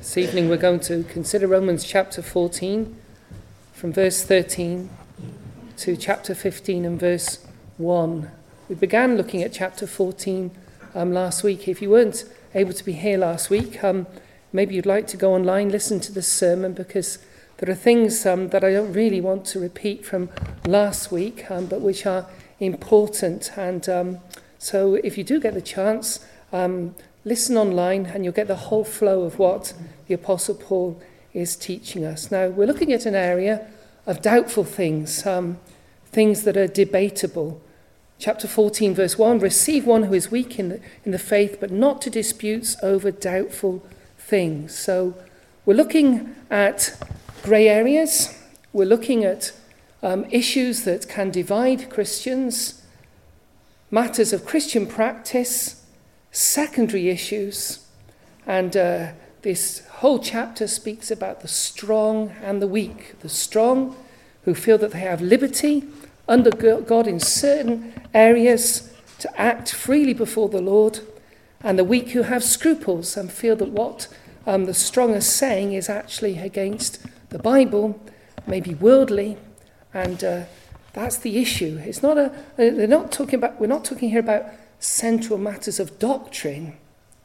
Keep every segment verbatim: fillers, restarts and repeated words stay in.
This evening we're going to consider Romans chapter fourteen, from verse thirteen to chapter fifteen and verse one. We began looking at chapter fourteen um, last week. If you weren't able to be here last week, um, maybe you'd like to go online, listen to the sermon, because there are things um, that I don't really want to repeat from last week, um, but which are important. And um, so if you do get the chance, um, listen online and you'll get the whole flow of what the Apostle Paul is teaching us. Now, we're looking at an area of doubtful things, um, things that are debatable. Chapter fourteen, verse one, receive one who is weak in the, in the faith, but not to disputes over doubtful things. So we're looking at grey areas. We're looking at um, issues that can divide Christians, matters of Christian practice, secondary issues, and uh, this whole chapter speaks about the strong and the weak. The strong who feel that they have liberty under God in certain areas to act freely before the Lord, and the weak who have scruples and feel that what um, the strong are saying is actually against the Bible, maybe worldly, and uh, that's the issue. It's not a. They're not talking about. We're not talking here about central matters of doctrine,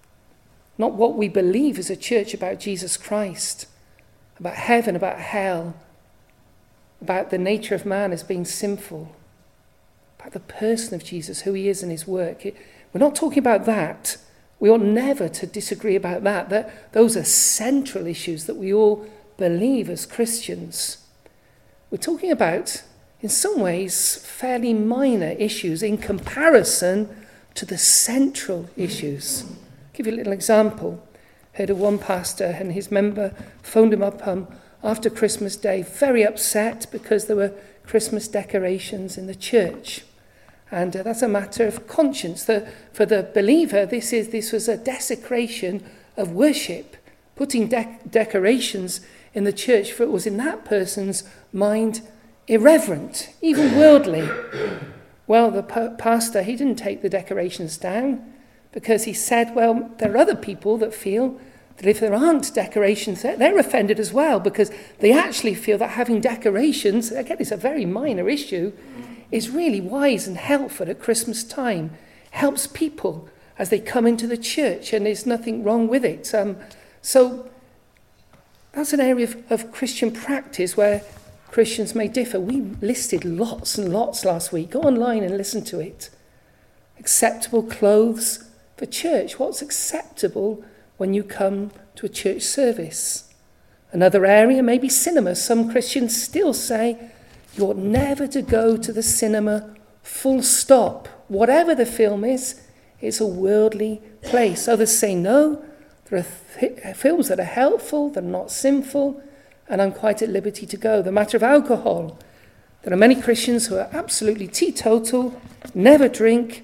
not what we believe as a church about Jesus Christ, about heaven, about hell, about the nature of man as being sinful, about the person of Jesus, who he is and his work. It, we're not talking about that. We ought never to disagree about that. that. Those are central issues that we all believe as Christians. We're talking about, in some ways, fairly minor issues in comparison to the central issues. I'll give you a little example. Heard of one pastor and his member phoned him up um, after Christmas Day, very upset because there were Christmas decorations in the church. And uh, that's a matter of conscience. The, for the believer, this is this was a desecration of worship, putting de- decorations in the church, for it was in that person's mind irreverent, even worldly. Well, the pa- pastor, he didn't take the decorations down because he said, well, there are other people that feel that if there aren't decorations, they're offended as well, because they actually feel that having decorations, again, it's a very minor issue, is really wise and helpful at Christmas time. Helps people as they come into the church, and there's nothing wrong with it. Um, so that's an area of, of Christian practice where Christians may differ. We listed lots and lots last week. Go online and listen to it. Acceptable clothes for church. What's acceptable when you come to a church service? Another area may be cinema. Some Christians still say you ought never to go to the cinema, full stop. Whatever the film is, it's a worldly place. Others say no, there are th- films that are helpful, that are not sinful, and I'm quite at liberty to go. The matter of alcohol. There are many Christians who are absolutely teetotal, never drink,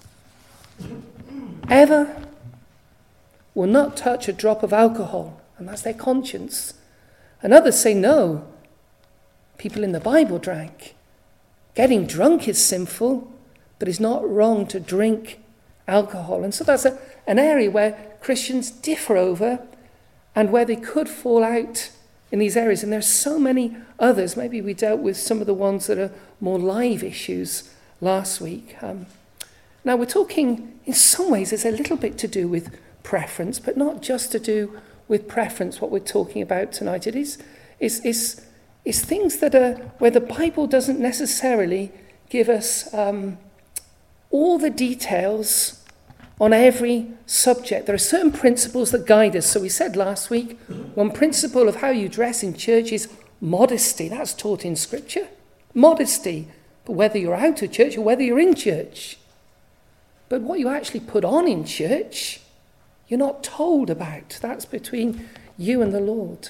ever, will not touch a drop of alcohol, and that's their conscience. And others say no. People in the Bible drank. Getting drunk is sinful, but it's not wrong to drink alcohol. And so that's a, an area where Christians differ over, and where they could fall out in these areas. And there's so many others. Maybe we dealt with some of the ones that are more live issues last week. Um, now we're talking, in some ways, there's a little bit to do with preference, but not just to do with preference, what we're talking about tonight. It is, is, is, is things that are where the Bible doesn't necessarily give us um, all the details on every subject. There are certain principles that guide us. So we said last week, one principle of how you dress in church is modesty. That's taught in Scripture. Modesty. But whether you're out of church or whether you're in church. But what you actually put on in church, you're not told about. That's between you and the Lord.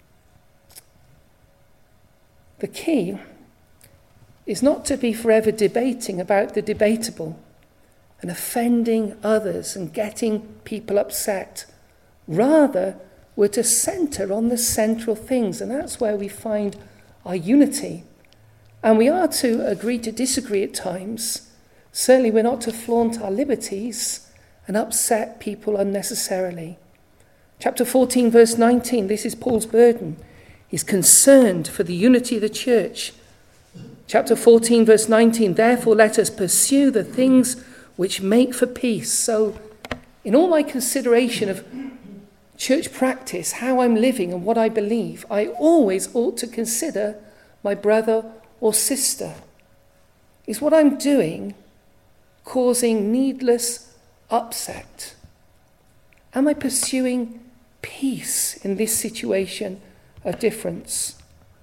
The key is not to be forever debating about the debatable and offending others and getting people upset. Rather, we're to centre on the central things, and that's where we find our unity. And we are to agree to disagree at times. Certainly we're not to flaunt our liberties and upset people unnecessarily. Chapter fourteen, verse nineteen, this is Paul's burden. He's concerned for the unity of the church. Chapter fourteen, verse nineteen, therefore let us pursue the things which make for peace. So in all my consideration of church practice, how I'm living and what I believe, I always ought to consider my brother or sister. Is what I'm doing causing needless upset? Am I pursuing peace in this situation of difference?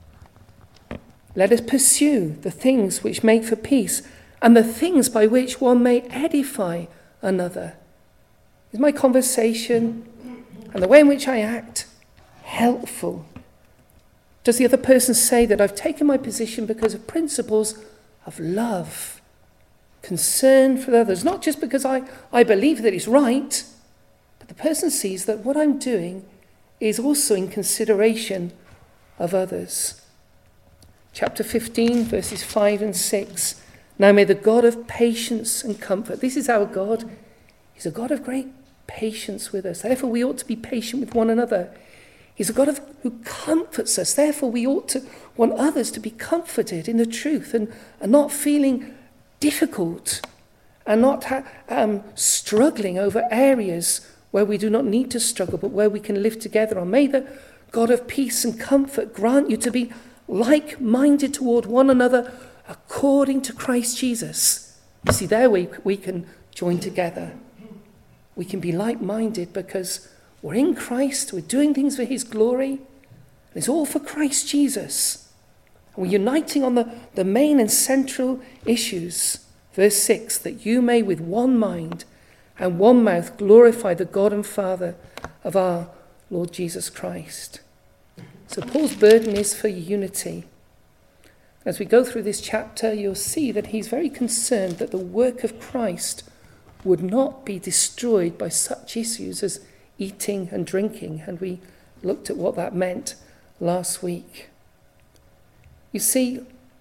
Let us pursue the things which make for peace and the things by which one may edify another. Is my conversation and the way in which I act helpful? Does the other person say that I've taken my position because of principles of love, concern for others, not just because I, I believe that it's right, but the person sees that what I'm doing is also in consideration of others. Chapter fifteen, verses five and six. Now may the God of patience and comfort, this is our God, he's a God of great patience with us. Therefore we ought to be patient with one another. He's a God of, who comforts us. Therefore we ought to want others to be comforted in the truth and, and not feeling difficult and not ha- um, struggling over areas where we do not need to struggle, but where we can live together on. May the God of peace and comfort grant you to be like-minded toward one another according to Christ Jesus. You see, there we, we can join together. We can be like-minded because we're in Christ, we're doing things for his glory, and it's all for Christ Jesus. And we're uniting on the, the main and central issues. Verse six, that you may with one mind and one mouth glorify the God and Father of our Lord Jesus Christ. So Paul's burden is for unity. As we go through this chapter, you'll see that he's very concerned that the work of Christ would not be destroyed by such issues as eating and drinking. And we looked at what that meant last week. You see,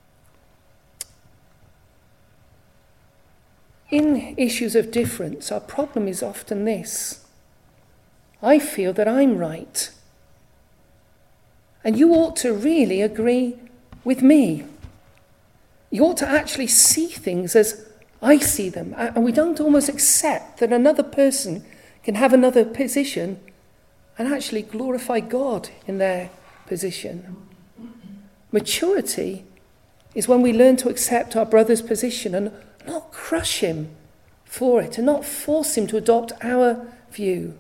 in issues of difference, our problem is often this. I feel that I'm right. And you ought to really agree with me. You ought to actually see things as I see them. And we don't almost accept that another person can have another position and actually glorify God in their position. Maturity is when we learn to accept our brother's position and not crush him for it and not force him to adopt our view.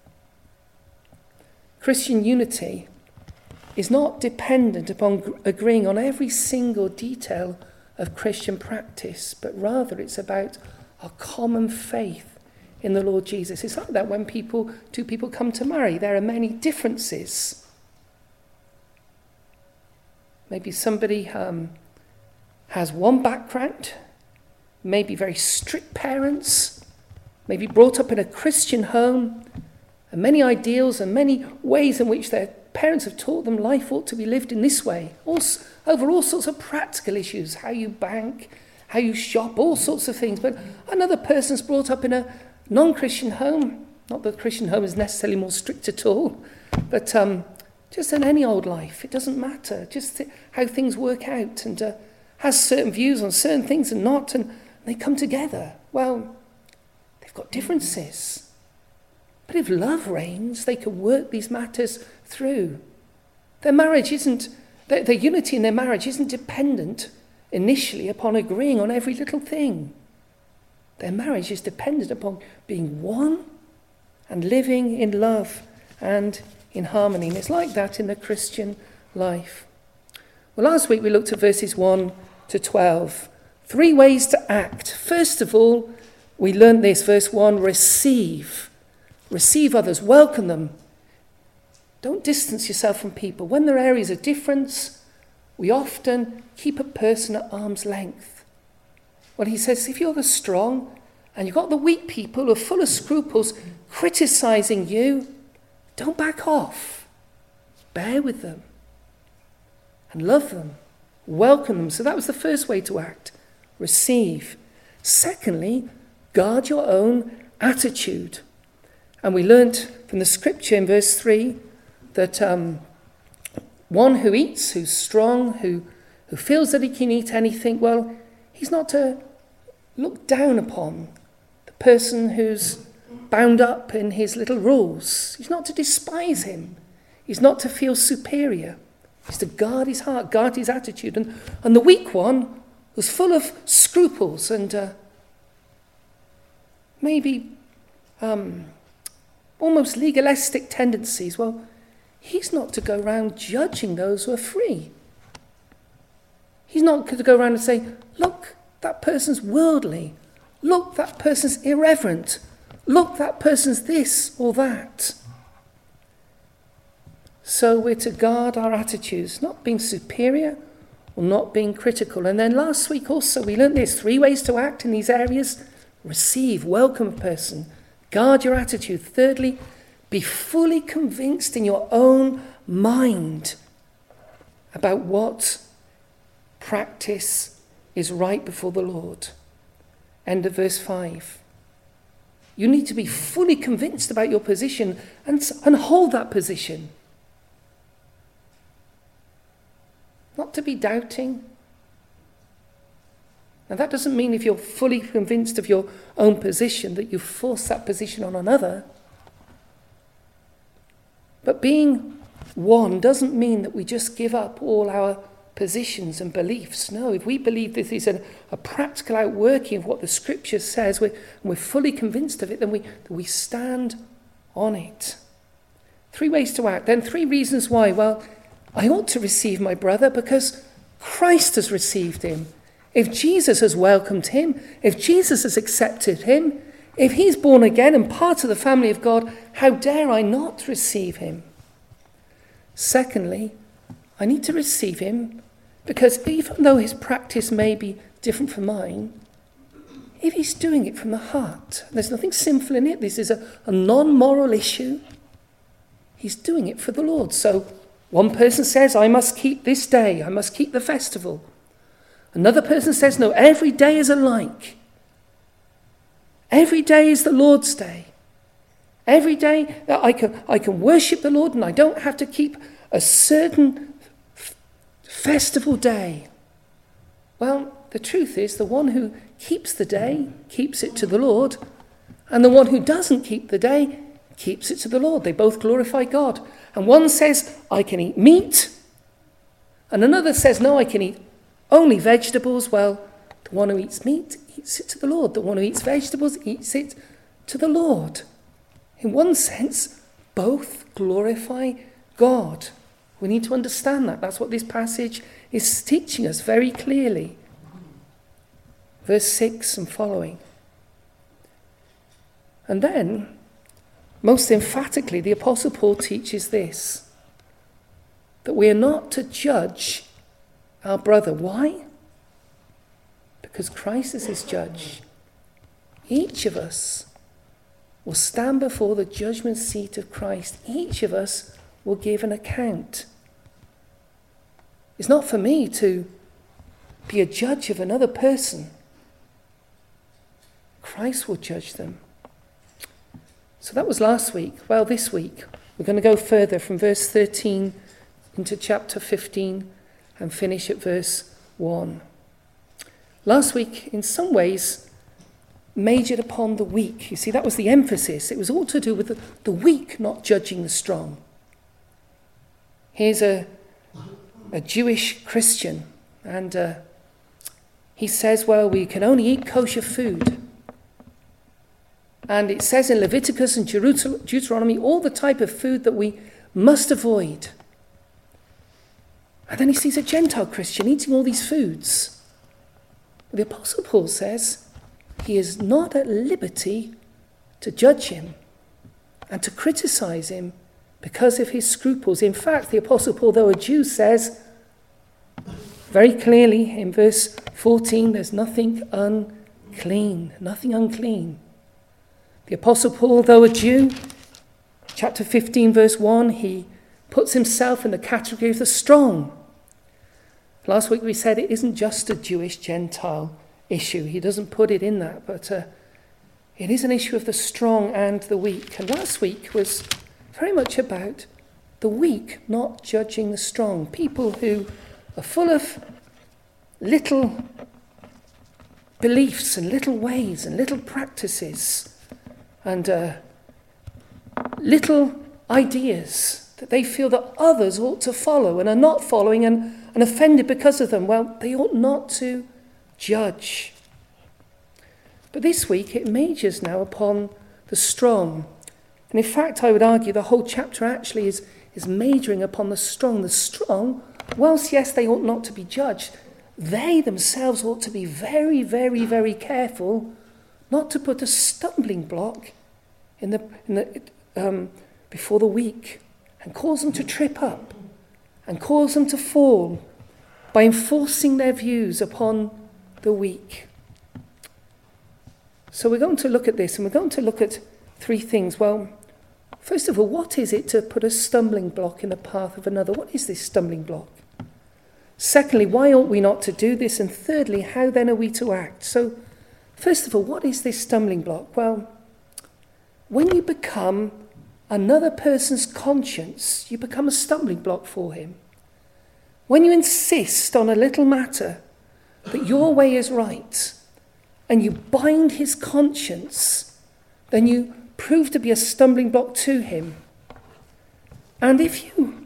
Christian unity is not dependent upon agreeing on every single detail of Christian practice, but rather it's about our common faith in the Lord Jesus. It's like that when people, two people come to marry. There are many differences. Maybe somebody um, has one background, maybe very strict parents, maybe brought up in a Christian home, and many ideals and many ways in which their parents have taught them life ought to be lived in this way. Also, over all sorts of practical issues, how you bank, how you shop, all sorts of things. But another person's brought up in a non-Christian home. Not that the Christian home is necessarily more strict at all, but um, just in any old life, it doesn't matter. Just th- how things work out, and uh, has certain views on certain things and not, and they come together. Well, they've got differences. But if love reigns, they can work these matters through. Their marriage isn't, their, their unity in their marriage isn't dependent initially upon agreeing on every little thing. Their marriage is dependent upon being one and living in love and in harmony. And it's like that in the Christian life. Well, last week we looked at verses one to twelve. Three ways to act. First of all, we learned this, verse one, receive. Receive others, welcome them. Don't distance yourself from people. When there are areas of difference, we often keep a person at arm's length. Well, he says, if you're the strong and you've got the weak people who are full of scruples criticizing you, don't back off. Bear with them and love them. Welcome them. So that was the first way to act. Receive. Secondly, guard your own attitude. And we learnt from the scripture in verse three that um, one who eats, who's strong, who, who feels that he can eat anything, well, he's not to look down upon the person who's bound up in his little rules. He's not to despise him. He's not to feel superior. He's to guard his heart, guard his attitude. And, and the weak one was full of scruples and uh, maybe um, almost legalistic tendencies. Well, he's not to go around judging those who are free. He's not to go around and say, look, that person's worldly. Look, that person's irreverent. Look, that person's this or that. So we're to guard our attitudes, not being superior or not being critical. And then last week also we learned there's three ways to act in these areas. Receive, welcome a person, guard your attitude. Thirdly, be fully convinced in your own mind about what practice is right before the Lord. End of verse five. You need to be fully convinced about your position and, and hold that position. Not to be doubting. Now that doesn't mean if you're fully convinced of your own position that you force that position on another. But being one doesn't mean that we just give up all our positions and beliefs. No, if we believe this is a, a practical outworking of what the scripture says, we're, and we're fully convinced of it, then we, we stand on it. Three ways to act. Then three reasons why. Well, I ought to receive my brother because Christ has received him. If Jesus has welcomed him, if Jesus has accepted him, if he's born again and part of the family of God, how dare I not receive him? Secondly, I need to receive him because even though his practice may be different from mine, if he's doing it from the heart, there's nothing sinful in it, this is a, a non-moral issue, he's doing it for the Lord. So one person says, I must keep this day, I must keep the festival. Another person says, no, every day is alike. Every day is the Lord's day. Every day that I can, I can worship the Lord and I don't have to keep a certain f- festival day. Well, the truth is the one who keeps the day keeps it to the Lord, and the one who doesn't keep the day keeps it to the Lord. They both glorify God. And one says, I can eat meat, and another says, no, I can eat only vegetables. Well, the one who eats meat eats it to the Lord. The one who eats vegetables eats it to the Lord. In one sense, both glorify God. We need to understand that. That's what this passage is teaching us very clearly. Verse six and following. And then, most emphatically, the Apostle Paul teaches this, that we are not to judge our brother. Why? Because Christ is his judge. Each of us will stand before the judgment seat of Christ. Each of us will give an account. It's not for me to be a judge of another person. Christ will judge them. So that was last week. Well, this week, we're going to go further from verse thirteen into chapter fifteen and finish at verse one. Last week, in some ways, majored upon the weak. You see, that was the emphasis. It was all to do with the, the weak not judging the strong. Here's a, a Jewish Christian, and uh, he says, well, we can only eat kosher food. And it says in Leviticus and Deuteronomy all the type of food that we must avoid. And then he sees a Gentile Christian eating all these foods. The Apostle Paul says he is not at liberty to judge him and to criticize him because of his scruples. In fact, the Apostle Paul, though a Jew, says very clearly in verse fourteen, there's nothing unclean, nothing unclean. The Apostle Paul, though a Jew, chapter fifteen, verse one, he puts himself in the category of the strong. Last week we said it isn't just a Jewish Gentile issue. He doesn't put it in that, but uh, It is an issue of the strong and the weak. And last week was very much about the weak not judging the strong. People who are full of little beliefs and little ways and little practices and uh, little ideas that they feel that others ought to follow and are not following and, and offended because of them. Well, they ought not to judge. But this week it majors now upon the strong. And in fact, I would argue the whole chapter actually is, is majoring upon the strong. The strong, whilst yes, they ought not to be judged, they themselves ought to be very, very, very careful not to put a stumbling block in the, in the um, before the weak and cause them to trip up and cause them to fall by enforcing their views upon the weak. So we're going to look at this, and we're going to look at three things. Well, first of all, what is it to put a stumbling block in the path of another? What is this stumbling block? Secondly, why ought we not to do this? And thirdly, how then are we to act? So, first of all, what is this stumbling block? Well, when you become another person's conscience, you become a stumbling block for him. When you insist on a little matter that your way is right, and you bind his conscience, then you prove to be a stumbling block to him. And if you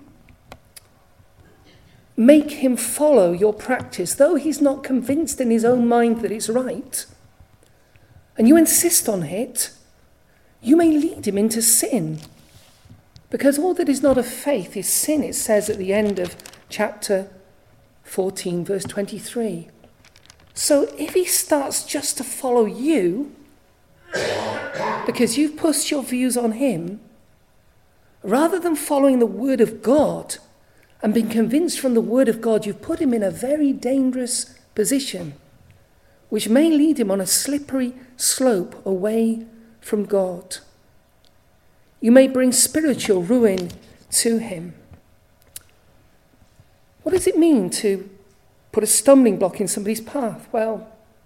make him follow your practice, though he's not convinced in his own mind that it's right, and you insist on it, you may lead him into sin. Because all that is not of faith is sin, it says at the end of chapter fourteen, verse twenty-three. So if he starts just to follow you, because you've pushed your views on him, rather than following the word of God and being convinced from the word of God, you've put him in a very dangerous position, which may lead him on a slippery slope away from God. You may bring spiritual ruin to him. What does it mean to put a stumbling block in somebody's path? Well,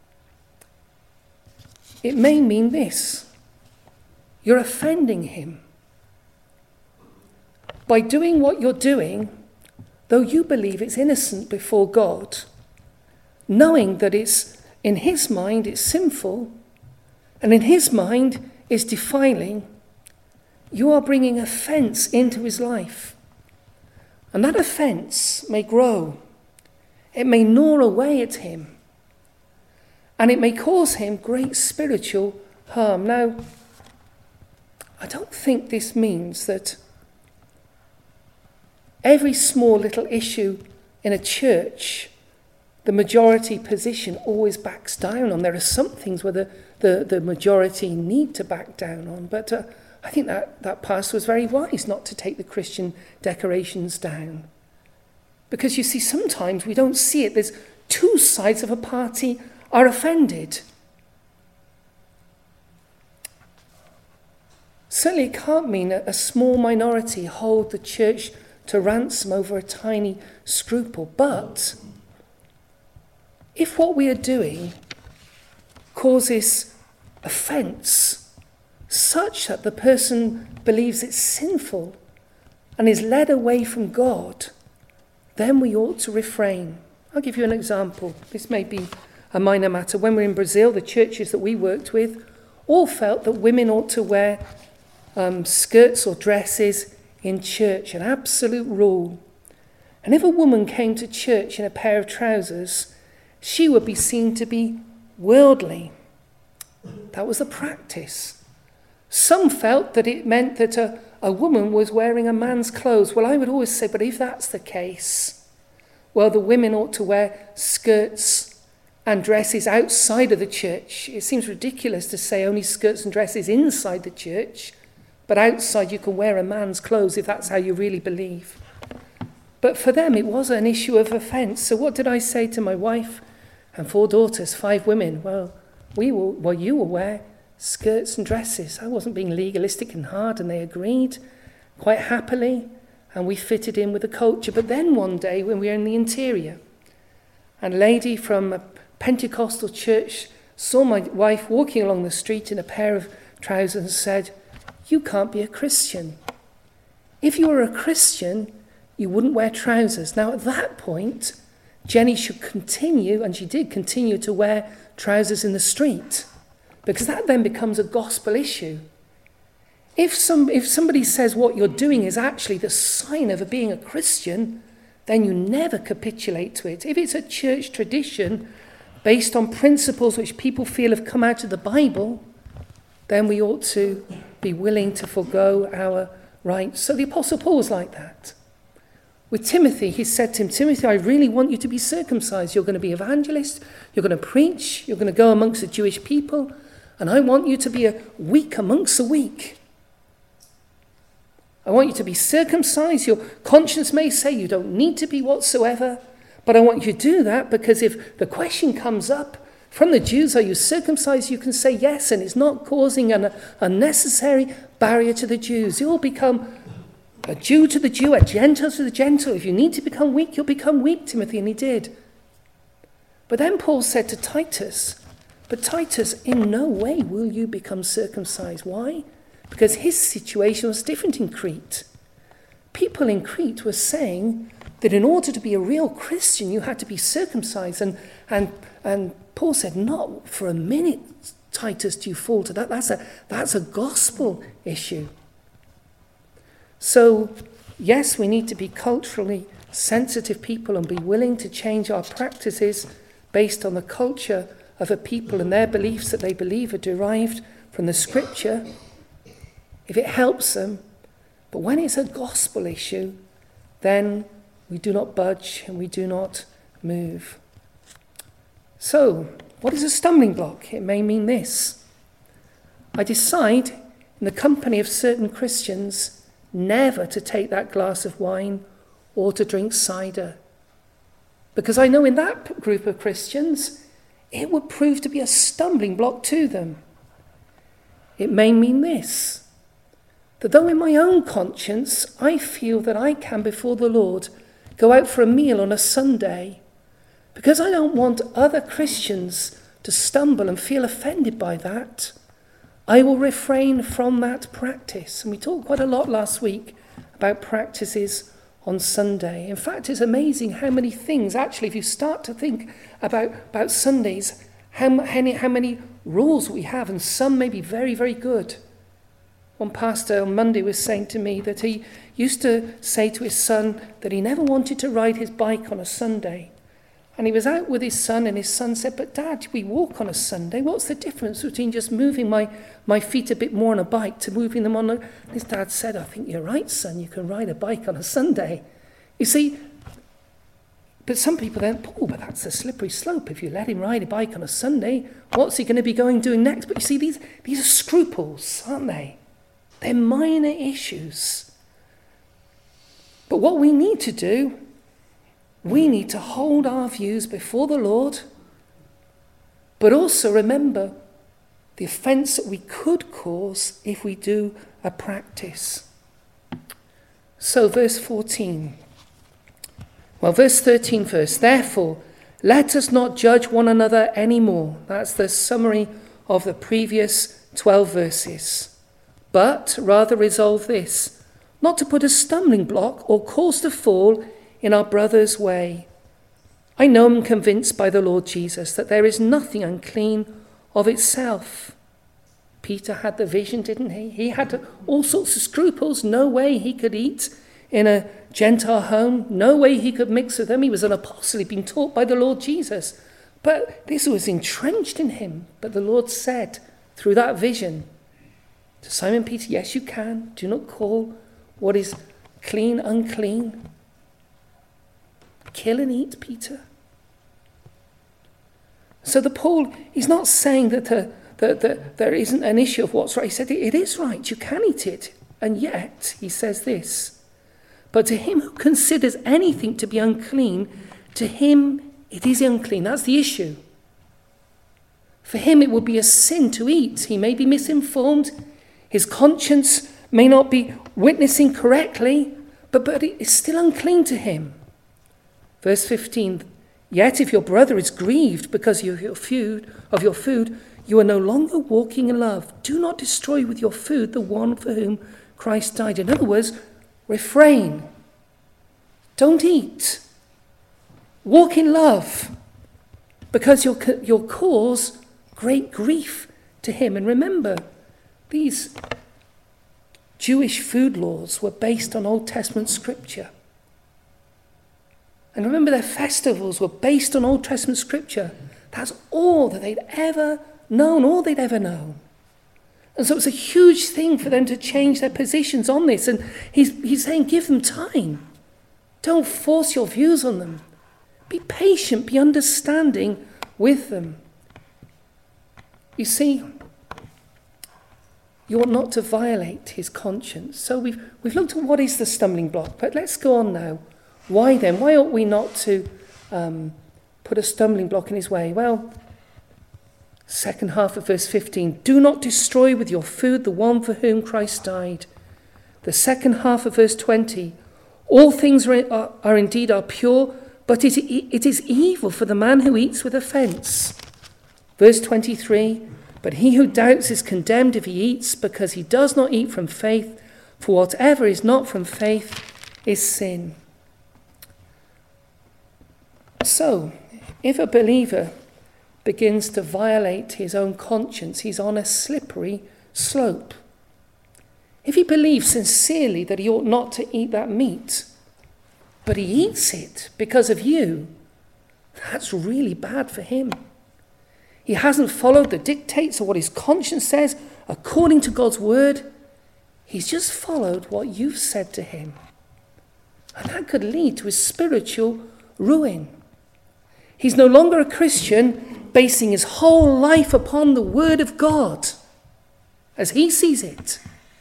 it may mean this. You're offending him. By doing what you're doing, though you believe it's innocent before God, knowing that it's in his mind it's sinful, and in his mind it's defiling, you are bringing offence into his life. And that offence may grow. It may gnaw away at him. And it may cause him great spiritual harm. Now, I don't think this means that every small little issue in a church, the majority position always backs down on. There are some things where the, the, the majority need to back down on. But uh, I think that, that pastor was very wise not to take the Christian decorations down. Because you see, sometimes we don't see it. There's two sides of a party are offended. Certainly it can't mean that a small minority hold the church to ransom over a tiny scruple. But if what we are doing causes offence such that the person believes it's sinful and is led away from God, then we ought to refrain. I'll give you an example. This may be a minor matter. When we were in Brazil, the churches that we worked with all felt that women ought to wear um, skirts or dresses in church, an absolute rule. And if a woman came to church in a pair of trousers, she would be seen to be worldly. That was the practice. Some felt that it meant that a, a woman was wearing a man's clothes. Well, I would always say, but if that's the case, well, the women ought to wear skirts and dresses outside of the church. It seems ridiculous to say only skirts and dresses inside the church, but outside you can wear a man's clothes if that's how you really believe. But for them, it was an issue of offence. So what did I say to my wife and four daughters, five women? Well, we will, well, you will wear skirts and dresses. I wasn't being legalistic and hard, and they agreed quite happily, and we fitted in with the culture. But then one day when we were in the interior, and a lady from a Pentecostal church saw my wife walking along the street in a pair of trousers and said, "You can't be a Christian. If you were a Christian, you wouldn't wear trousers." Now, at that point, Jenny should continue, and she did continue to wear trousers in the street, because that then becomes a gospel issue. If some if somebody says what you're doing is actually the sign of being a Christian, then you never capitulate to it. If it's a church tradition based on principles which people feel have come out of the Bible, then we ought to be willing to forego our rights. So the Apostle Paul was like that. With Timothy, he said to him, "Timothy, I really want you to be circumcised. You're going to be evangelist, you're going to preach, you're going to go amongst the Jewish people, and I want you to be a weak amongst the weak. I want you to be circumcised. Your conscience may say you don't need to be whatsoever, but I want you to do that because if the question comes up from the Jews, are you circumcised? You can say yes, and it's not causing an unnecessary barrier to the Jews. You'll become a Jew to the Jew, a Gentile to the Gentile. If you need to become weak, you'll become weak, Timothy," and he did. But then Paul said to Titus, "But Titus, in no way will you become circumcised." Why? Because his situation was different in Crete. People in Crete were saying that in order to be a real Christian, you had to be circumcised. And, and, and Paul said, "Not for a minute, Titus, do you fall to that. That's a, that's a gospel issue." So, yes, we need to be culturally sensitive people and be willing to change our practices based on the culture of a people and their beliefs that they believe are derived from the scripture, if it helps them. But when it's a gospel issue, then we do not budge and we do not move. So, what is a stumbling block? It may mean this. I decide in the company of certain Christians never to take that glass of wine or to drink cider, because I know in that group of Christians it would prove to be a stumbling block to them. It may mean this, that though in my own conscience I feel that I can before the Lord go out for a meal on a Sunday, because I don't want other Christians to stumble and feel offended by that, I will refrain from that practice. And we talked quite a lot last week about practices on Sunday. In fact, it's amazing how many things, actually, if you start to think about, about Sundays, how many, how many rules we have, and some may be very, very good. One pastor on Monday was saying to me that he used to say to his son that he never wanted to ride his bike on a Sunday. And he was out with his son, and his son said, "But Dad, we walk on a Sunday. What's the difference between just moving my, my feet a bit more on a bike to moving them on a..." And his dad said, "I think you're right, son. You can ride a bike on a Sunday." You see, but some people then, "Oh, but that's a slippery slope. If you let him ride a bike on a Sunday, what's he going to be going doing next?" But you see, these, these are scruples, aren't they? They're minor issues. But what we need to do, we need to hold our views before the Lord, but also remember the offence that we could cause if we do a practice. So verse fourteen. Well, verse thirteen first. "Therefore, let us not judge one another anymore." That's the summary of the previous twelve verses. "But rather resolve this, not to put a stumbling block or cause to fall in our brother's way. I know and am convinced by the Lord Jesus that there is nothing unclean of itself." Peter had the vision, didn't he? He had all sorts of scruples. No way he could eat in a Gentile home. No way he could mix with them. He was an apostle. He'd been taught by the Lord Jesus. But this was entrenched in him. But the Lord said through that vision to Simon Peter, "Yes, you can. Do not call what is clean unclean. Kill and eat, Peter." So the Paul, he's not saying that, the, that, that there isn't an issue of what's right. He said it is right, you can eat it. And yet, he says this, "But to him who considers anything to be unclean, to him it is unclean." That's the issue. For him it would be a sin to eat. He may be misinformed. His conscience may not be witnessing correctly, but, but it is still unclean to him. Verse fifteen, Yet if your brother is grieved because of your food, of your food, you are no longer walking in love. Do not destroy with your food the one for whom Christ died. In other words, refrain. Don't eat. Walk in love, because you'll, you'll cause great grief to him. And remember, these Jewish food laws were based on Old Testament scripture. And remember, their festivals were based on Old Testament scripture. That's all that they'd ever known, all they'd ever known. And so it's a huge thing for them to change their positions on this. And he's, he's saying, give them time. Don't force your views on them. Be patient, be understanding with them. You see, you ought not to violate his conscience. So we've, we've looked at what is the stumbling block, but let's go on now. Why then? Why ought we not to um, put a stumbling block in his way? Well, second half of verse fifteen, do not destroy with your food the one for whom Christ died. The second half of verse twenty, all things are, are, are indeed are pure, but it, it is evil for the man who eats with offence. Verse twenty-three, but he who doubts is condemned if he eats, because he does not eat from faith, for whatever is not from faith is sin. So, if a believer begins to violate his own conscience, he's on a slippery slope. If he believes sincerely that he ought not to eat that meat, but he eats it because of you, that's really bad for him. He hasn't followed the dictates of what his conscience says according to God's word. He's just followed what you've said to him. And that could lead to his spiritual ruin. He's no longer a Christian basing his whole life upon the word of God as he sees it.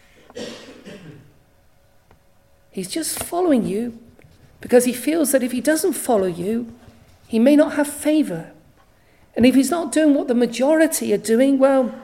He's just following you because he feels that if he doesn't follow you, he may not have favour. And if he's not doing what the majority are doing, well,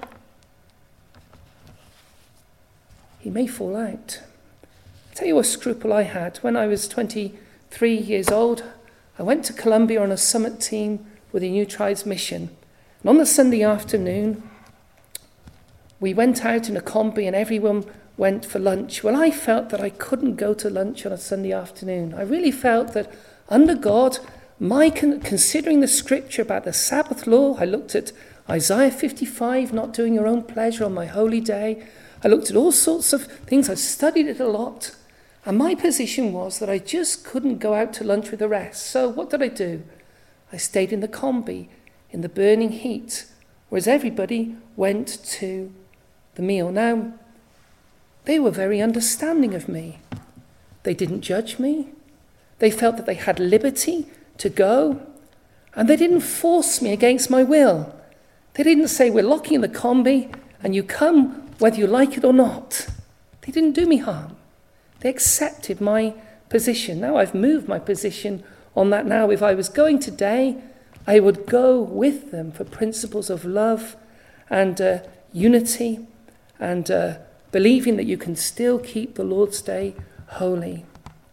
he may fall out. I'll tell you a scruple I had. When I was twenty-three years old, I went to Colombia on a summit team with the New Tribes Mission. And on the Sunday afternoon, we went out in a combi and everyone went for lunch. Well, I felt that I couldn't go to lunch on a Sunday afternoon. I really felt that under God, my con- considering the scripture about the Sabbath law, I looked at Isaiah fifty-five, not doing your own pleasure on my holy day. I looked at all sorts of things. I studied it a lot. And my position was that I just couldn't go out to lunch with the rest. So what did I do? I stayed in the combi, in the burning heat, whereas everybody went to the meal. Now, they were very understanding of me. They didn't judge me. They felt that they had liberty to go, and they didn't force me against my will. They didn't say, we're locking in the combi, and you come whether you like it or not. They didn't do me harm. They accepted my position. Now I've moved my position on that now. If I was going today, I would go with them for principles of love and uh, unity and uh, believing that you can still keep the Lord's Day holy.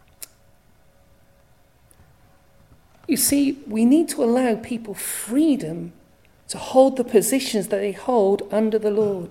You see, we need to allow people freedom to hold the positions that they hold under the Lord.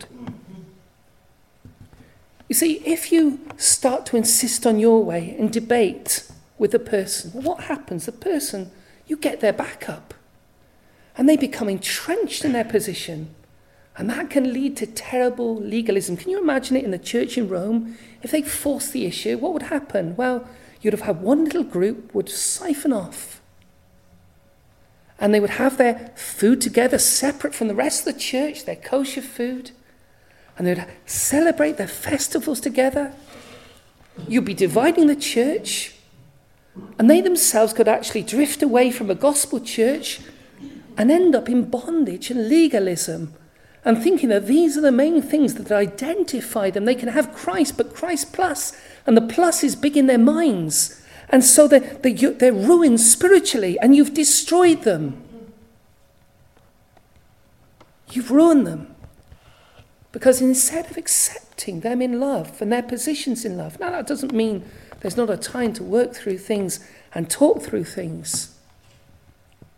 You see, if you start to insist on your way and debate with the person, well, what happens? The person, you get their back up and they become entrenched in their position. And that can lead to terrible legalism. Can you imagine it in the church in Rome? If they forced the issue, what would happen? Well, you'd have had one little group would siphon off. And they would have their food together separate from the rest of the church, their kosher food. And they'd celebrate their festivals together. You'd be dividing the church. And they themselves could actually drift away from a gospel church and end up in bondage and legalism and thinking that these are the main things that identify them. They can have Christ, but Christ plus, and the plus is big in their minds. And so they're, they're, they're ruined spiritually, and you've destroyed them. You've ruined them. Because instead of accepting them in love and their positions in love, now that doesn't mean there's not a time to work through things and talk through things.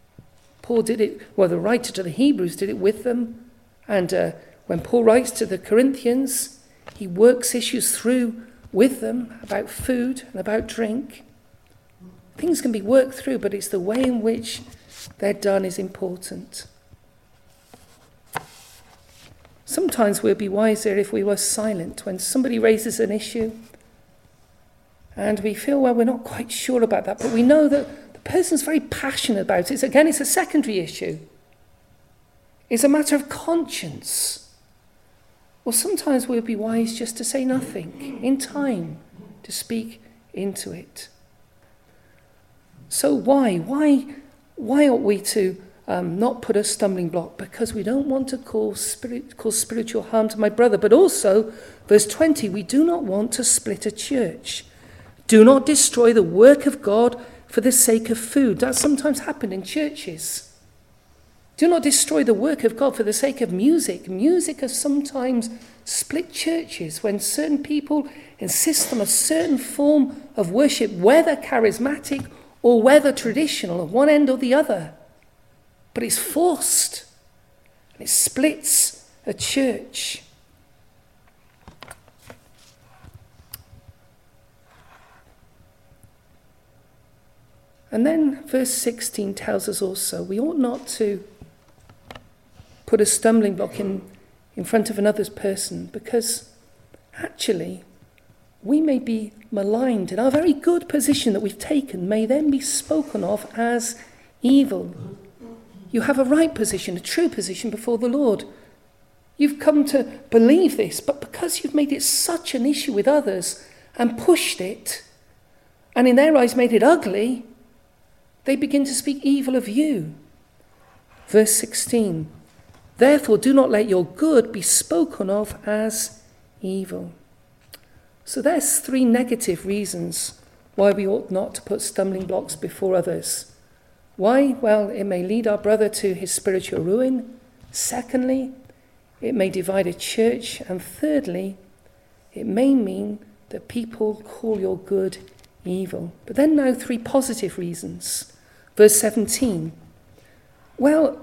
Paul did it, well, the writer to the Hebrews did it with them. And uh, when Paul writes to the Corinthians, he works issues through with them about food and about drink. Things can be worked through, but it's the way in which they're done is important. Sometimes we'll be wiser if we were silent when somebody raises an issue and we feel, well, we're not quite sure about that, but we know that the person's very passionate about it. Again, it's a secondary issue. It's a matter of conscience. Well, sometimes we'll be wise just to say nothing in time, to speak into it. So why? Why, why ought we to Um, not put a stumbling block? Because we don't want to cause, spirit, cause spiritual harm to my brother. But also, verse twenty, we do not want to split a church. Do not destroy the work of God for the sake of food. That sometimes happens in churches. Do not destroy the work of God for the sake of music. Music has sometimes split churches when certain people insist on a certain form of worship, whether charismatic or whether traditional, of one end or the other. But it's forced, and it splits a church. And then verse sixteen tells us also, we ought not to put a stumbling block in, in front of another person, because actually we may be maligned, and our very good position that we've taken may then be spoken of as evil. You have a right position, a true position before the Lord. You've come to believe this, but because you've made it such an issue with others and pushed it, and in their eyes made it ugly, they begin to speak evil of you. Verse sixteen, therefore do not let your good be spoken of as evil. So there's three negative reasons why we ought not to put stumbling blocks before others. Why? Well, it may lead our brother to his spiritual ruin. Secondly, it may divide a church. And thirdly, it may mean that people call your good evil. But then now three positive reasons. Verse seventeen. Well,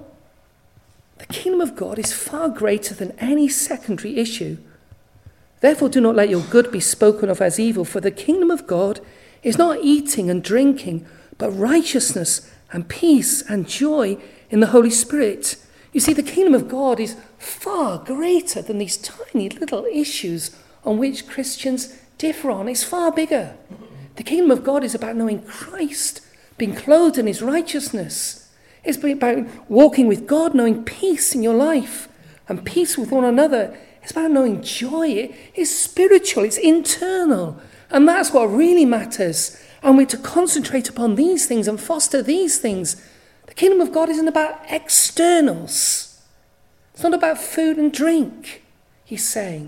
the kingdom of God is far greater than any secondary issue. Therefore, do not let your good be spoken of as evil, for the kingdom of God is not eating and drinking, but righteousness and peace and joy in the Holy Spirit. You see, the kingdom of God is far greater than these tiny little issues on which Christians differ on. It's far bigger. The kingdom of God is about knowing Christ, being clothed in his righteousness. It's about walking with God, knowing peace in your life and peace with one another. It's about knowing joy. It's spiritual, it's internal. And that's what really matters. And we're to concentrate upon these things and foster these things. The kingdom of God isn't about externals. It's not about food and drink, he's saying.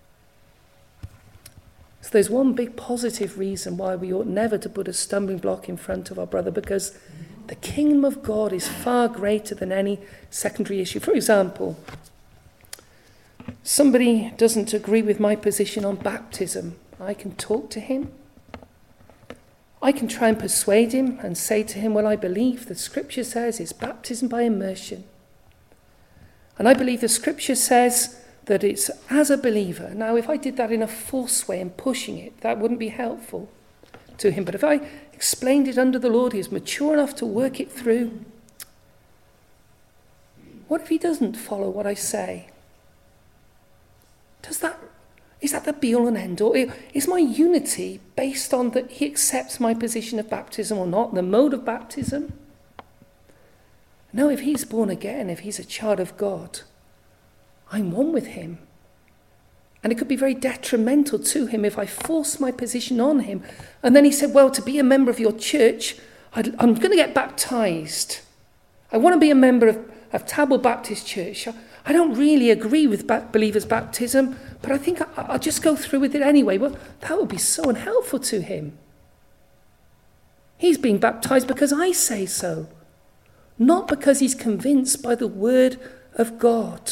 So there's one big positive reason why we ought never to put a stumbling block in front of our brother, because the kingdom of God is far greater than any secondary issue. For example, somebody doesn't agree with my position on baptism. I can talk to him. I can try and persuade him and say to him, well, I believe the scripture says it's baptism by immersion. And I believe the scripture says that it's as a believer. Now, if I did that in a false way and pushing it, that wouldn't be helpful to him. But if I explained it under the Lord, he's mature enough to work it through. What if he doesn't follow what I say? Does that Is that the be-all and end-all? Is my unity based on that he accepts my position of baptism or not, the mode of baptism? No, if he's born again, if he's a child of God, I'm one with him. And it could be very detrimental to him if I force my position on him. And then he said, well, to be a member of your church, I'd, I'm going to get baptized. I want to be a member of, of Tabor Baptist Church. I, I don't really agree with ba- believers' baptism, but I think I, I'll just go through with it anyway. Well, that would be so unhelpful to him. He's being baptized because I say so, not because he's convinced by the word of God.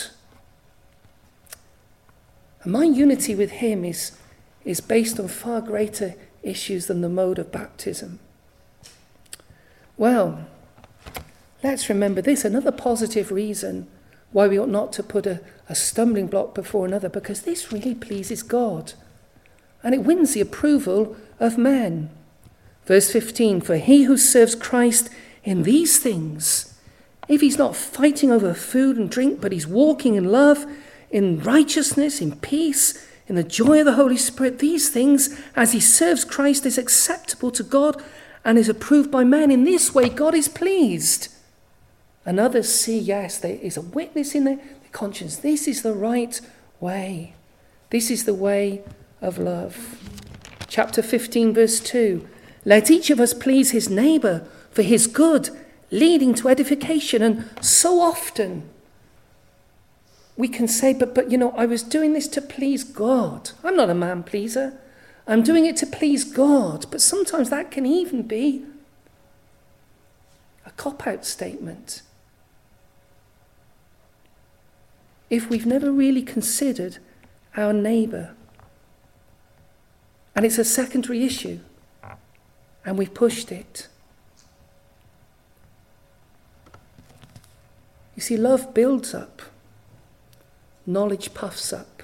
And my unity with him is, is based on far greater issues than the mode of baptism. Well, let's remember this, another positive reason why we ought not to put a, a stumbling block before another, because this really pleases God. And it wins the approval of men. Verse fifteen, for he who serves Christ in these things, if he's not fighting over food and drink, but he's walking in love, in righteousness, in peace, in the joy of the Holy Spirit, these things, as he serves Christ, is acceptable to God and is approved by men. In this way, God is pleased. And others see, yes, there is a witness in their, their conscience. This is the right way. This is the way of love. Chapter fifteen, verse two. Let each of us please his neighbour for his good, leading to edification. And so often we can say, but, but you know, I was doing this to please God. I'm not a man pleaser. I'm doing it to please God. But sometimes that can even be a cop-out statement. If we've never really considered our neighbour, and it's a secondary issue, and we've pushed it. You see, love builds up. Knowledge puffs up.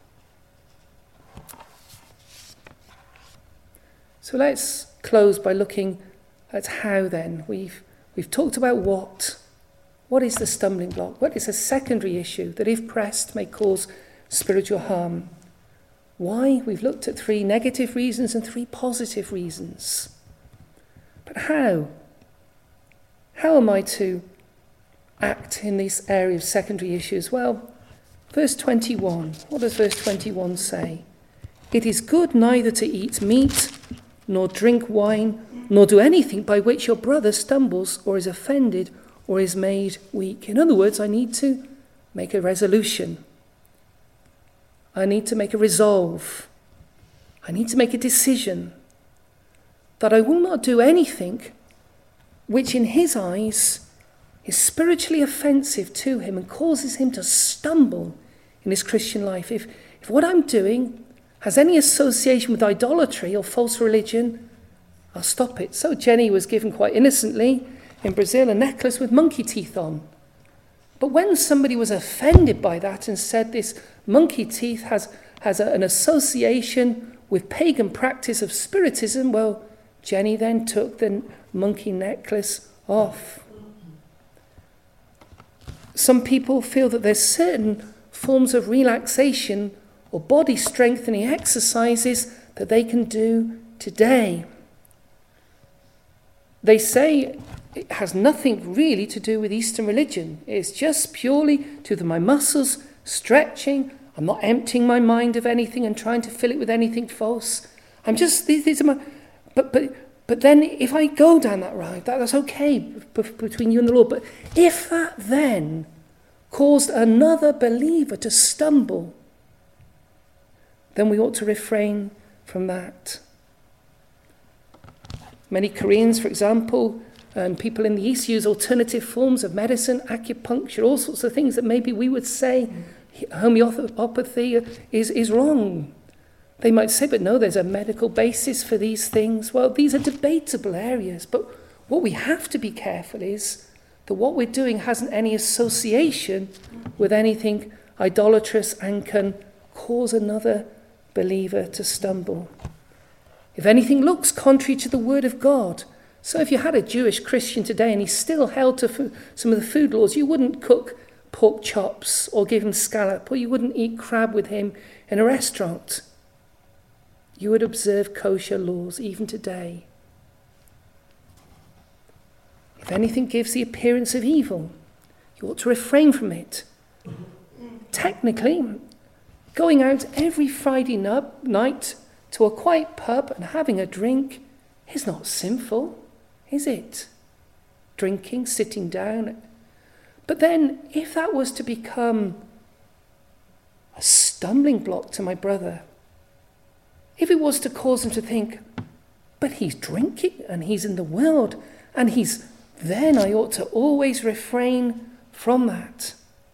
So let's close by looking at how then. We've, we've talked about what. What is the stumbling block? What is a secondary issue that, if pressed, may cause spiritual harm? Why? We've looked at three negative reasons and three positive reasons. But how? How am I to act in this area of secondary issues? Well, verse twenty-one. What does verse twenty-one say? It is good neither to eat meat, nor drink wine, nor do anything by which your brother stumbles or is offended or is made weak. In other words, I need to make a resolution. I need to make a resolve. I need to make a decision that I will not do anything which in his eyes is spiritually offensive to him and causes him to stumble in his Christian life. If, if what I'm doing has any association with idolatry or false religion, I'll stop it. So Jenny was given quite innocently in Brazil a necklace with monkey teeth on. But when somebody was offended by that and said this monkey teeth has, has a, an association with pagan practice of spiritism, well, Jenny then took the monkey necklace off. Some people feel that there's certain forms of relaxation or body strengthening exercises that they can do today. They say it has nothing really to do with Eastern religion. It's just purely to do with my muscles stretching. I'm not emptying my mind of anything and trying to fill it with anything false. I'm just, these, these are my, but, but, but then if I go down that road, that, that's okay b- between you and the Lord. But if that then caused another believer to stumble, then we ought to refrain from that. Many Koreans, for example, and people in the East use alternative forms of medicine, acupuncture, all sorts of things that maybe we would say homeopathy is, is wrong. They might say, but no, there's a medical basis for these things. Well, these are debatable areas, but what we have to be careful is that what we're doing hasn't any association with anything idolatrous and can cause another believer to stumble. If anything looks contrary to the word of God, so if you had a Jewish Christian today and he still held to f- some of the food laws, you wouldn't cook pork chops or give him scallop, or you wouldn't eat crab with him in a restaurant. You would observe kosher laws even today. If anything gives the appearance of evil, you ought to refrain from it. Technically, going out every Friday no- night to a quiet pub and having a drink is not sinful, is it? Drinking, sitting down. But then, if that was to become a stumbling block to my brother, if it was to cause him to think, but he's drinking and he's in the world and he's, then I ought to always refrain from that.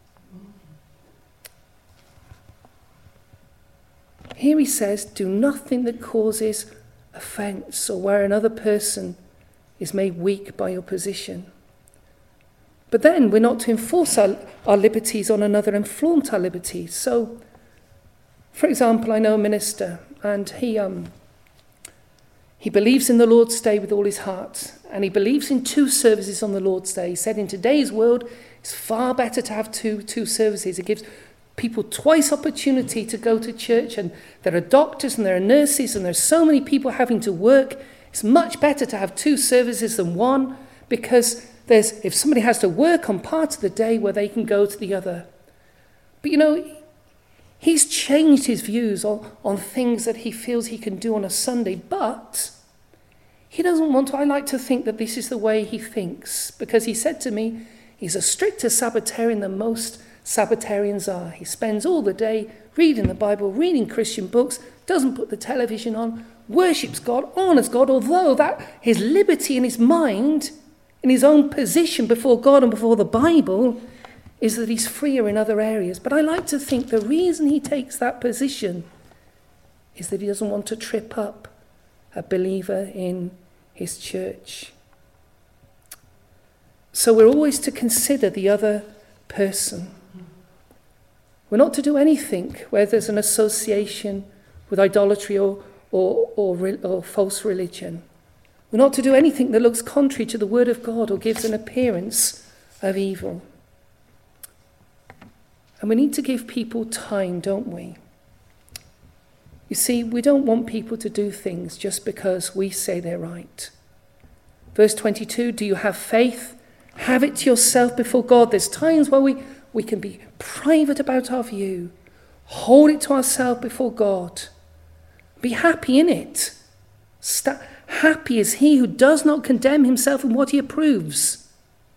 Here he says, do nothing that causes offence or where another person is made weak by your position. But then we're not to enforce our, our liberties on another and flaunt our liberties. So, for example, I know a minister, and he um, he believes in the Lord's Day with all his heart, and he believes in two services on the Lord's Day. He said in today's world, it's far better to have two, two services. It gives people twice opportunity to go to church, and there are doctors and there are nurses, and there's so many people having to work. It's much better to have two services than one, because there's if somebody has to work on part of the day where they can go to the other. But you know, he's changed his views on, on things that he feels he can do on a Sunday, but he doesn't want to. I like to think that this is the way he thinks, because he said to me, he's a stricter Sabbatarian than most Sabbatarians are. He spends all the day reading the Bible, reading Christian books, doesn't put the television on, worships God, honours God, although that his liberty in his mind, in his own position before God and before the Bible, is that he's freer in other areas. But I like to think the reason he takes that position is that he doesn't want to trip up a believer in his church. So we're always to consider the other person. We're not to do anything where there's an association with idolatry or, or, or, or false religion. We're not to do anything that looks contrary to the word of God or gives an appearance of evil. And we need to give people time, don't we? You see, we don't want people to do things just because we say they're right. Verse twenty-two, do you have faith? Have it to yourself before God. There's times where we, we can be private about our view. Hold it to ourselves before God. Be happy in it. Sta- happy is he who does not condemn himself in what he approves.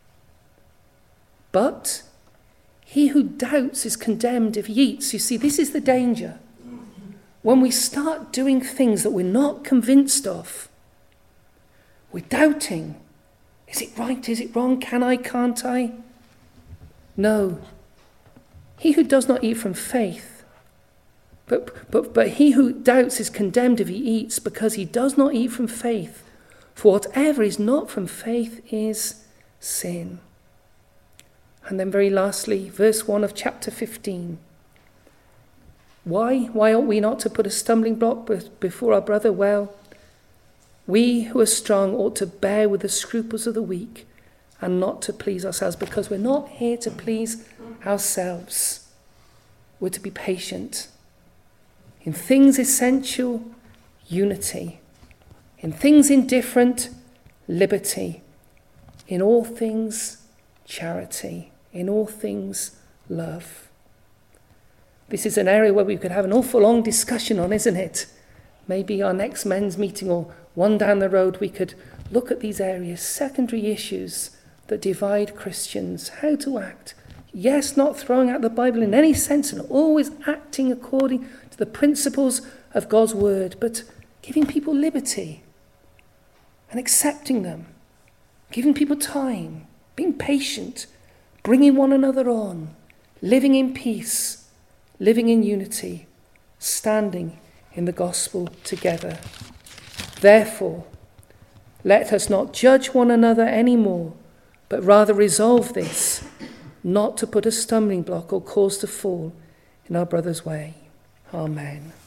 But he who doubts is condemned if he eats. You see, this is the danger. When we start doing things that we're not convinced of, we're doubting. Is it right? Is it wrong? Can I? Can't I? No. He who does not eat from faith, but, but, but he who doubts is condemned if he eats, because he does not eat from faith. For whatever is not from faith is sin. And then very lastly, verse one of chapter fifteen. Why? Why ought we not to put a stumbling block before our brother? Well, we who are strong ought to bear with the scruples of the weak and not to please ourselves, because we're not here to please ourselves. We're to be patient. In things essential, unity. In things indifferent, liberty. In all things, charity. In all things, love. This is an area where we could have an awful long discussion on, isn't it? Maybe our next men's meeting or one down the road, we could look at these areas, secondary issues that divide Christians, how to act. Yes, not throwing out the Bible in any sense and always acting according to the principles of God's word, but giving people liberty and accepting them, giving people time, being patient, bringing one another on, living in peace, living in unity, standing in the gospel together. Therefore, let us not judge one another anymore, but rather resolve this, not to put a stumbling block or cause to fall in our brother's way. Amen.